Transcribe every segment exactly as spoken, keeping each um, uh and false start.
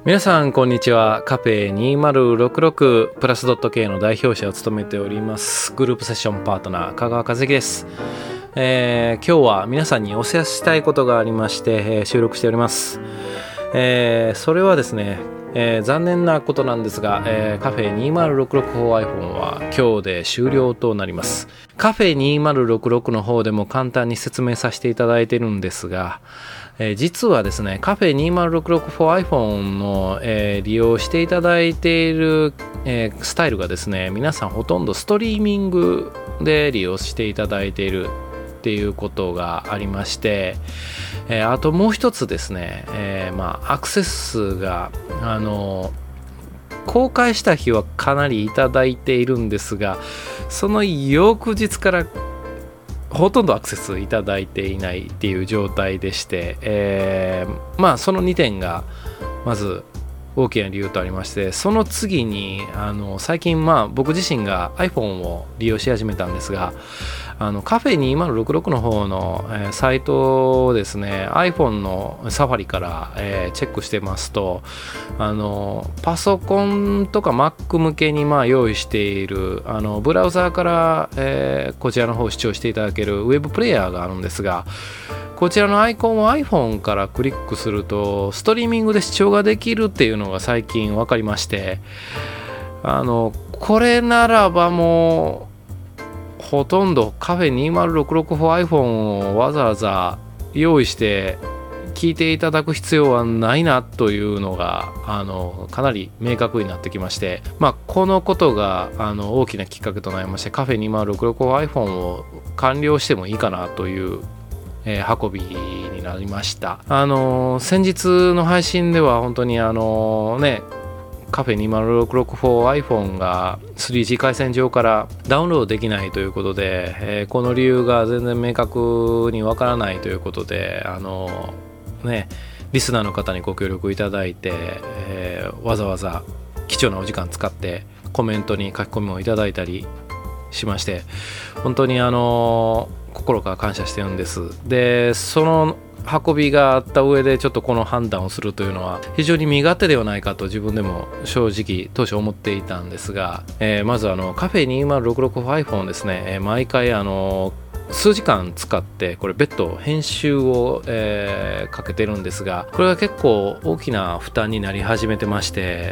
皆さんこんにちは。カフェにせんろくじゅうろくプラスドット K の代表者を務めておりますグループセッションパートナー香川和樹です。えー、今日は皆さんにお知らせしたいことがありまして、えー、収録しております。えー、それはですね、えー、残念なことなんですが、えー、カフェにせんろくじゅうろく for iPhone は今日で終了となります。カフェにせんろくじゅうろくの方でも簡単に説明させていただいているんですが、えー、実はですね、カフェにせんろくじゅうろく for iPhone の、えー、利用していただいている、えー、スタイルがですね、皆さんほとんどストリーミングで利用していただいているっていうことがありまして、えー、あともう一つですね、えー、まあアクセス数があの公開した日はかなりいただいているんですが、その翌日からほとんどアクセスいただいていないっていう状態でして、えー、まあそのにてんがまず大きな理由とありまして、その次にあの最近まあ僕自身が iPhone を利用し始めたんですが、あのカフェにせんろくじゅうろくの方の、えー、サイトをですね iPhone のサファリから、えー、チェックしてますと、あのパソコンとか Mac 向けにまあ用意しているあのブラウザーから、えー、こちらの方を視聴していただけるウェブプレイヤーがあるんですが、こちらのアイコンを iPhone からクリックするとストリーミングで視聴ができるっていうのが最近分かりまして、あのこれならばもうほとんどカフェにせんろくじゅうろく for iPhone をわざわざ用意して聞いていただく必要はないなというのがあのかなり明確になってきまして、まあ、このことがあの大きなきっかけとなりまして、カフェにせんろくじゅうろく for iPhone を完了してもいいかなというえー、運びになりました。あのー、先日の配信では本当にあのねカフェにせんろくじゅうろく for iPhone が スリージー 回線上からダウンロードできないということで、えー、この理由が全然明確にわからないということで、あのー、ねリスナーの方にご協力いただいて、えー、わざわざ貴重なお時間使ってコメントに書き込みをいただいたりしまして、本当にあのー心から感謝してるんです。で、その運びがあった上でちょっとこの判断をするというのは非常に身勝手ではないかと自分でも正直当初思っていたんですが、えー、まずあのカフェにせんろくじゅうろく for iPhone ですね、えー、毎回あの数時間使ってこれ別途編集を、えー、かけてるんですが、これが結構大きな負担になり始めてまして、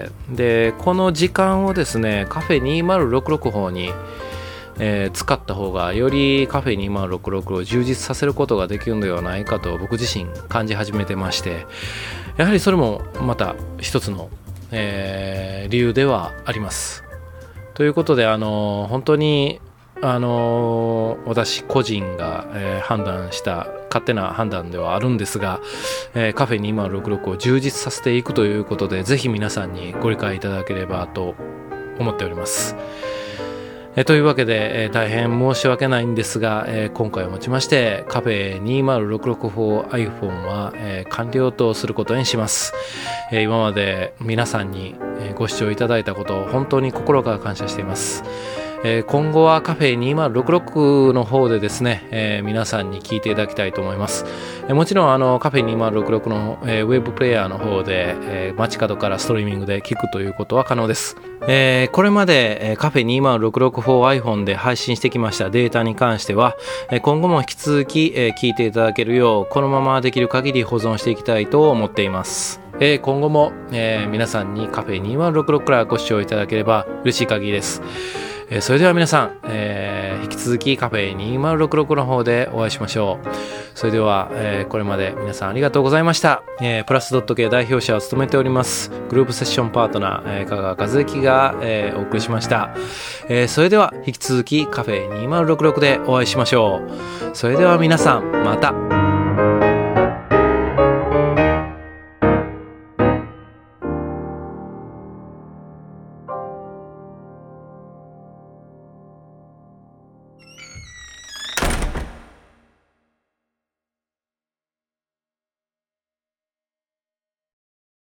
でこの時間をですねカフェにせんろくじゅうろく方にえー、使った方がよりカフェにせんろくじゅうろくを充実させることができるのではないかと僕自身感じ始めてまして、やはりそれもまた一つの、えー、理由ではあります。ということで、あのー、本当に、あのー、私個人が、えー、判断した勝手な判断ではあるんですが、えー、カフェにせんろくじゅうろくを充実させていくということで、ぜひ皆さんにご理解いただければと思っております。えー、というわけで、えー、大変申し訳ないんですが、えー、今回をもちましてカフェにせんろくじゅうろく for iPhone は、えー、完了とすることにします。えー、今まで皆さんに、えー、ご視聴いただいたことを本当に心から感謝しています。えー、今後はカフェにせんろくじゅうろくの方でですね、えー、皆さんに聞いていただきたいと思います。えー、もちろんあのカフェにせんろくじゅうろくの、えー、ウェブプレイヤーの方で、えー、街角からストリーミングで聞くということは可能です。えー、これまで、えー、カフェにせんろくじゅうろく for iPhone で配信してきましたデータに関しては、えー、今後も引き続き、えー、聞いていただけるようこのままできる限り保存していきたいと思っています。えー、今後も、えー、皆さんにカフェにせんろくじゅうろくからご視聴いただければ嬉しい限りです。えー、それでは皆さん、えー、引き続きカフェにせんろくじゅうろくの方でお会いしましょう。それでは、えー、これまで皆さんありがとうございました。えー、プラスドット K 代表者を務めておりますグループセッションパートナー、えー、香川和之が、えー、お送りしました。えー、それでは引き続きカフェにせんろくじゅうろくでお会いしましょう。それでは皆さんまた。